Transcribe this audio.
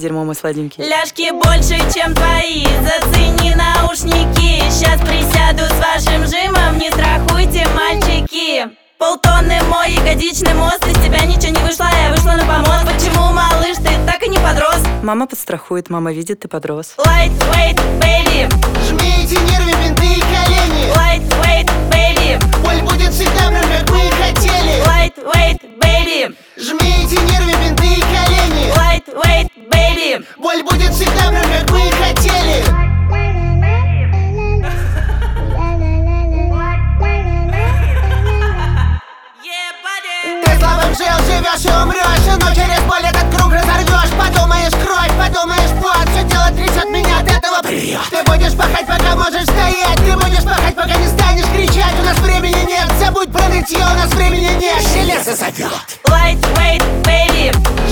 дерьмо, мой сладенький. Ляжки больше, чем твои, зацени наушники. Сейчас присяду с вашим жимом, не страхуйте, мальчики. Полтонны мой ягодичный мост, из тебя ничего не вышло, я вышла на помост. Почему, малыш, ты так и не подрос? Мама подстрахует, мама видит, ты подрос. Lightweight, baby. Жмите нервы, бинты и колени. Lightweight, baby. Боль будет всегда прям как мы и хотели. Lightweight, baby. Жмите нервы, бинты и колени. Lightweight, baby. Боль будет всегда прям как мы и хотели. Ты слабым жил, живешь и умрешь, но через боль этот круг разорвешь. Подумаешь кровь, подумаешь пот, все тело трясет, меня от этого прет. Ты будешь пахать, пока можешь стоять, ты будешь пахать, пока не станешь кричать. У нас времени нет, забудь про нытье, у нас времени нет, железо зовет. Lightweight, baby.